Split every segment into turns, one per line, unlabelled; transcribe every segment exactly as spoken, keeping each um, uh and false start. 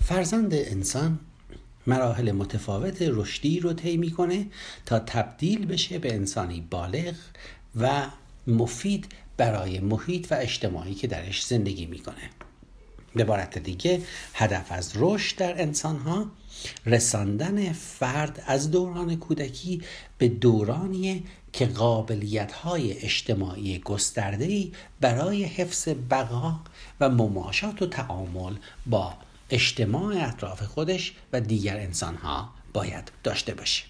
فرزند انسان مراحل متفاوت رشدی رو طی میکنه تا تبدیل بشه به انسانی بالغ و مفید برای محیط و اجتماعی که درش زندگی میکنه. به عبارت دیگه هدف از رشد در انسانها رساندن فرد از دوران کودکی به دورانیه که قابلیت‌های اجتماعی گسترده‌ای برای حفظ بقا و مماشات و تعامل با اجتماع اطراف خودش و دیگر انسانها باید داشته باشه.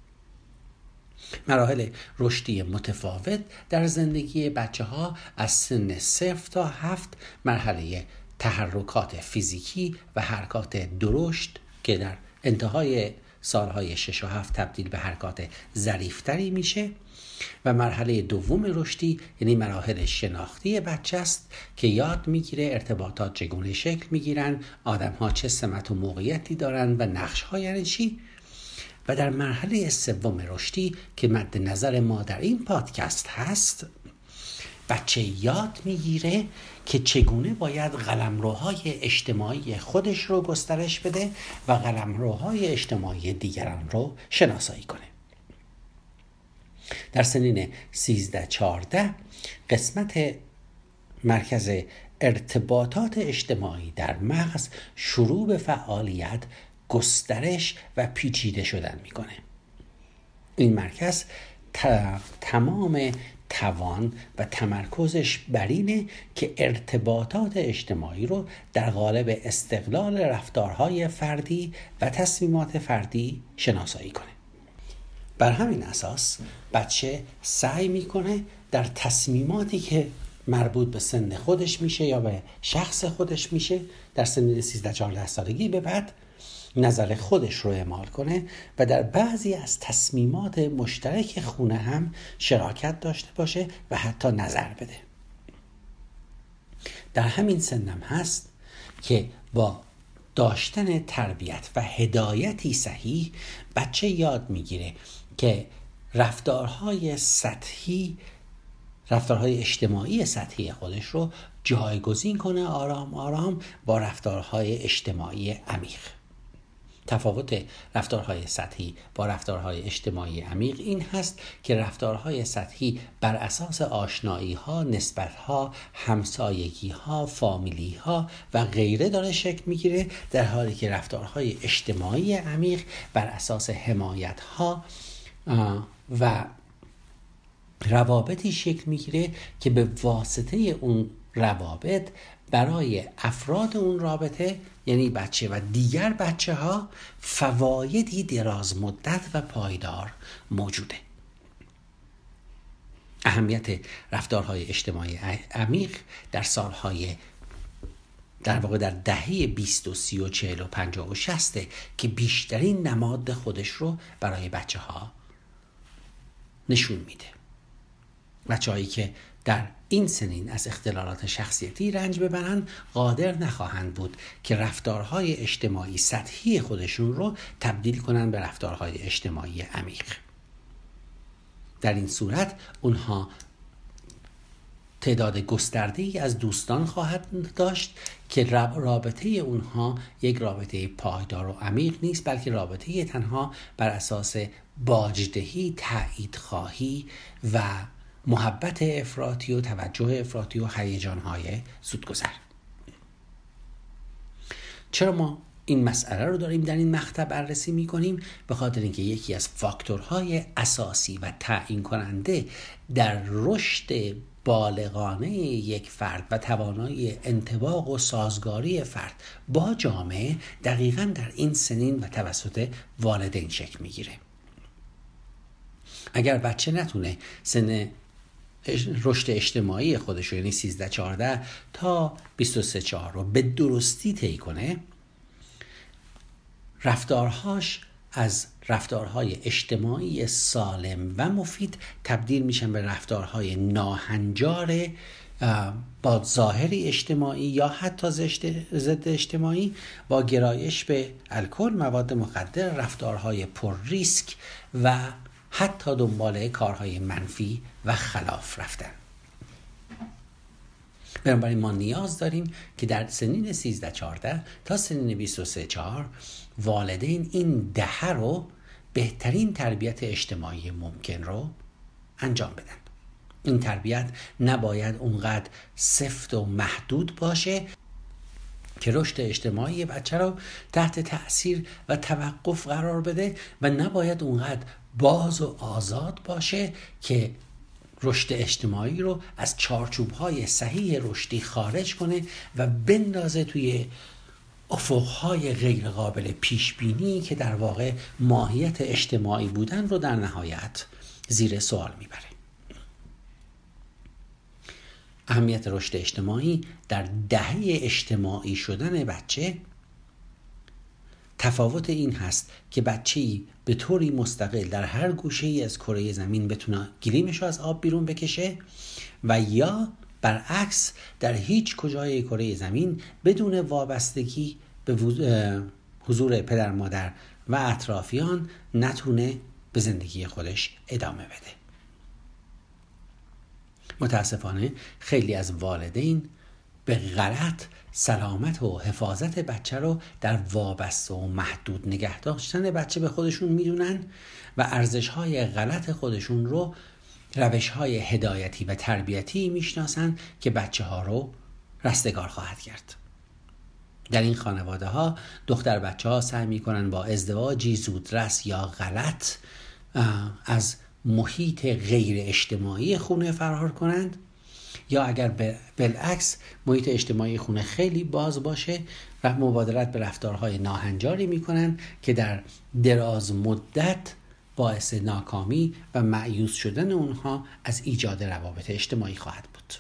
مراحل رشدی متفاوت در زندگی بچه ها از سن صفر تا هفت مرحله تحرکات فیزیکی و حرکات درشت که در انتهای سالهای شش و هفت تبدیل به حرکات ظریفتری میشه و مرحله دوم رشدی یعنی مراحل شناختی بچه است که یاد میگیره ارتباطات چگونه شکل میگیرن، آدم ها چه سمت و موقعیتی دارن و نقش ها یعنی چی. و در مرحله سوم رشدی که مد نظر ما در این پادکست هست بچه یاد میگیره که چگونه باید قلمروهای اجتماعی خودش رو گسترش بده و قلمروهای اجتماعی دیگران رو شناسایی کنه. در سنین سیزده چهارده قسمت مرکز ارتباطات اجتماعی در مغز شروع به فعالیت، گسترش و پیچیده شدن میکنه. این مرکز تمام توان و تمرکزش بر اینه که ارتباطات اجتماعی رو در قالب استقلال رفتارهای فردی و تصمیمات فردی شناسایی کنه. بر همین اساس بچه سعی میکنه در تصمیماتی که مربوط به سن خودش میشه یا به شخص خودش میشه در سن سیزده چهارده سالگی به بعد نظر خودش رو اعمال کنه و در بعضی از تصمیمات مشترک خونه هم شراکت داشته باشه و حتی نظر بده. در همین سنم هست که با داشتن تربیت و هدایتی صحیح بچه یاد میگیره که رفتارهای سطحی رفتارهای اجتماعی سطحی خودش رو جایگزین کنه آرام آرام با رفتارهای اجتماعی عمیق. تفاوت رفتارهای سطحی با رفتارهای اجتماعی عمیق این هست که رفتارهای سطحی بر اساس آشنایی‌ها، نسبت‌ها، همسایگی‌ها، فامیلی‌ها و غیره داره شکل می‌گیره، در حالی که رفتارهای اجتماعی عمیق بر اساس حمایت‌ها و روابطی شکل می‌گیره که به واسطه اون روابط برای افراد اون رابطه یعنی بچه و دیگر بچه ها فوایدی دراز مدت و پایدار موجوده. اهمیت رفتارهای اجتماعی عمیق در سالهای در واقع در دهه بیست و سی و چهل و پنجاه و شسته که بیشترین نماد خودش رو برای بچه ها نشون میده. بچه هایی که در این سنین از اختلالات شخصیتی رنج ببرن قادر نخواهند بود که رفتارهای اجتماعی سطحی خودشون رو تبدیل کنن به رفتارهای اجتماعی عمیق. در این صورت اونها تعداد گسترده‌ای از دوستان خواهند داشت که رابطه اونها یک رابطه پایدار و عمیق نیست، بلکه رابطه تنها بر اساس باجدهی، تایید خواهی و محبت افراطی و توجه افراطی و هیجان‌های زودگذر. چرا ما این مسئله رو داریم در این مقطع بررسی می‌کنیم؟ به خاطر اینکه یکی از فاکتورهای اساسی و تعیین کننده در رشد بالغانه یک فرد و توانایی انطباق و سازگاری فرد با جامعه دقیقاً در این سنین و توسط والدین شکل می‌گیره. اگر بچه نتونه سن رشد اجتماعی خودش رو یعنی سیزده چهارده تا بیست و سه چهار رو به درستی طی کنه، رفتارهاش از رفتارهای اجتماعی سالم و مفید تبدیل میشن به رفتارهای ناهنجار با ظاهری اجتماعی یا حتی ضد اجتماعی با گرایش به الکل، مواد مخدر، رفتارهای پر ریسک و حتی دنباله کارهای منفی و خلاف رفتن. بنابراین ما نیاز داریم که در سنین سیزده چهارده تا سنین بیست و سه چهار والدین این دهه رو بهترین تربیت اجتماعی ممکن رو انجام بدن. این تربیت نباید اونقدر سفت و محدود باشه که رشد اجتماعی بچه رو تحت تأثیر و توقف قرار بده و نباید اونقدر باز و آزاد باشه که رشد اجتماعی رو از چارچوب‌های صحیح رشدی خارج کنه و بندازه توی افق‌های غیر قابل پیش بینی که در واقع ماهیت اجتماعی بودن رو در نهایت زیر سوال میبره. اهمیت رشد اجتماعی در دهه اجتماعی شدن بچه تفاوت این هست که بچه‌ای به طوری مستقل در هر گوشه‌ای از کره زمین بتونه گلیمش رو از آب بیرون بکشه و یا برعکس در هیچ کجای کره زمین بدون وابستگی به حضور پدر مادر و اطرافیان نتونه به زندگی خودش ادامه بده. متاسفانه خیلی از والدین به غلط سلامت و حفاظت بچه رو در وابسته و محدود نگه داشتن بچه به خودشون میدونن و ارزش‌های غلط خودشون رو روش‌های هدایتی و تربیتی میشناسن که بچه ها رو رستگار خواهد کرد. در این خانواده ها دختر بچه ها سعی میکنن با ازدواجی زودرس یا غلط از محیط غیر اجتماعی خونه فرار کنند، یا اگر بالعکس محیط اجتماعی خونه خیلی باز باشه و مبادرت به رفتارهای ناهنجاری میکنن که در دراز مدت باعث ناکامی و مایوس شدن اونها از ایجاد روابط اجتماعی خواهد بود.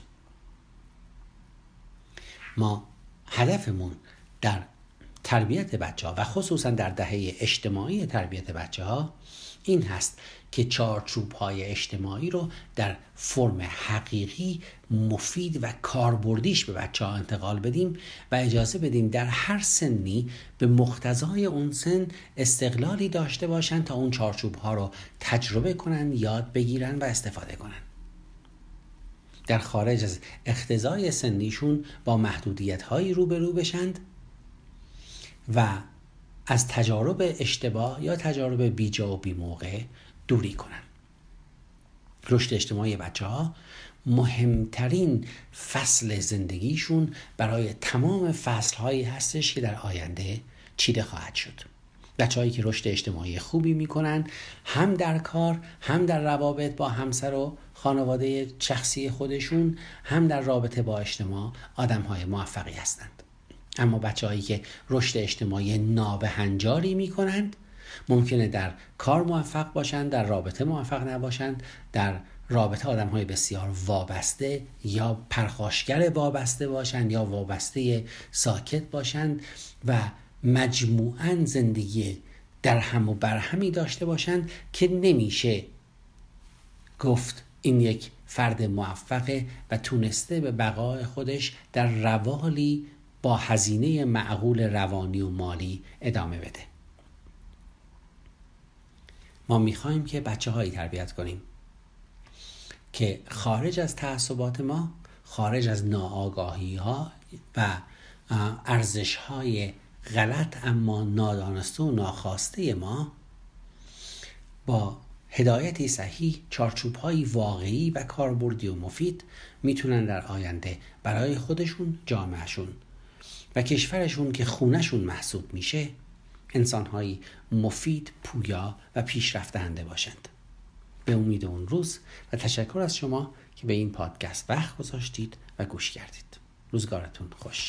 ما هدفمون در تربیت بچه ها و خصوصا در دهه اجتماعی تربیت بچه ها این هست که چارچوب های اجتماعی رو در فرم حقیقی مفید و کاربردیش به بچه ها انتقال بدیم و اجازه بدیم در هر سنی به مقتضای اون سن استقلالی داشته باشن تا اون چارچوب ها رو تجربه کنن، یاد بگیرن و استفاده کنن. در خارج از اقتضای سنیشون با محدودیت هایی روبرو بشند و از تجارب اشتباه یا تجارب بیجا و بی‌موقع دوری کنن. رشد اجتماعی بچه ها مهمترین فصل زندگیشون برای تمام فصل هایی هستش که در آینده چیده خواهد شد. بچه هایی که رشد اجتماعی خوبی میکنن هم در کار، هم در روابط با همسر و خانواده شخصی خودشون، هم در رابطه با اجتماع آدم های موفقی هستند. اما بچه هایی که رشد اجتماعی نابهنجاری می کنند ممکنه در کار موفق باشند، در رابطه موفق نباشند، در رابطه آدم های بسیار وابسته یا پرخاشگر وابسته باشند یا وابسته ساکت باشند و مجموعاً زندگی در هم و برهمی داشته باشند که نمیشه گفت این یک فرد موفقه و تونسته به بقای خودش در روالی با هزینه معقول روانی و مالی ادامه بده. ما میخوایم که بچه هایی تربیت کنیم که خارج از تعصبات ما، خارج از ناآگاهی ها و ارزش های غلط اما نادانسته و ناخواسته ما، با هدایتی صحیح، چارچوب‌های واقعی و کاربردی و مفید میتونن در آینده برای خودشون، جامعهشون و کشورشون که خونهشون محسوب میشه انسان‌های مفید، پویا و پیشرفتنده باشند. به امید اون روز و تشکر از شما که به این پادکست وقت گذاشتید و گوش کردید. روزگارتون خوش.